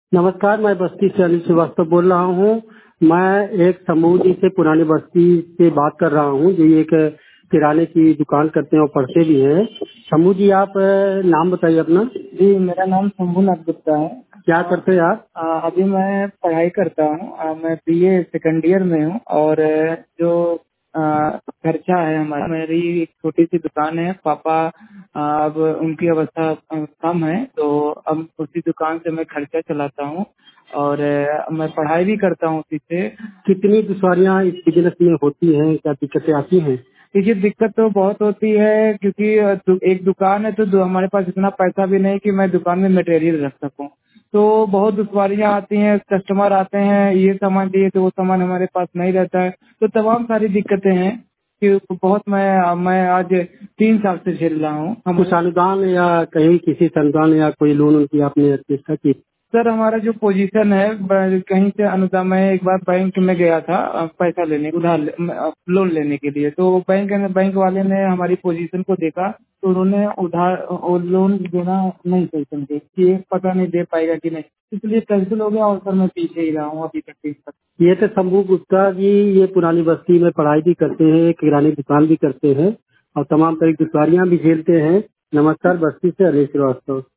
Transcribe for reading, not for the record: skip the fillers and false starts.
नमस्कार, मैं बस्ती से अनिल श्रीवास्तव बोल रहा हूँ। मैं एक समूह जी से पुरानी बस्ती से बात कर रहा हूँ, जो एक किराने की दुकान करते हैं और पढ़ते भी हैं। समूह जी, आप नाम बताइए अपना। जी, मेरा नाम शंभूनाथ गुप्ता है। क्या करते हैं आप? अभी मैं पढ़ाई करता हूँ। मैं बीए सेकंड ईयर में हूँ और जो खर्चा है हमारा, मेरी एक छोटी सी दुकान है। पापा अब उनकी अवस्था कम है, तो अब उसी दुकान से मैं खर्चा चलाता हूँ और मैं पढ़ाई भी करता हूँ उसी से। कितनी दुश्वारियाँ इस बिजनेस में होती हैं, क्या दिक्कतें आती हैं? देखिए, दिक्कत तो बहुत होती है क्योंकि एक दुकान है, तो हमारे पास इतना पैसा भी नहीं कि मैं दुकान में मटेरियल रख सकूं। तो बहुत दुश्वारियां आती हैं, कस्टमर आते हैं, ये सामान चाहिए तो वो सामान हमारे पास नहीं रहता है, तो तमाम सारी दिक्कतें हैं कि बहुत मैं आज 3 साल से झेल रहा हूँ। कुछ अनुदान या कहीं किसी से अनुदान या कोई लोन उनकी आपने चेष्टा की? सर, हमारा जो पोजीशन है, कहीं से अनुदान, मैं एक बार बैंक में गया था पैसा लेने, लोन लेने के लिए। तो बैंक वाले ने हमारी पोजीशन को देखा, तो उन्होंने लोन देना नहीं सही समझे कि ये पता नहीं दे पाएगा कि नहीं, इसलिए कैंसिल हो गया और सर मैं पीछे ही रहा हूँ अभी तक 3 साल। ये तो शंभू गुप्ता जी, ये पुरानी बस्ती में पढ़ाई भी करते हैं, किराने की दुकान भी करते हैं और तमाम तरह की दुश्वारियां भी झेलते हैं। नमस्कार, बस्ती से अनिल श्रीवास्तव।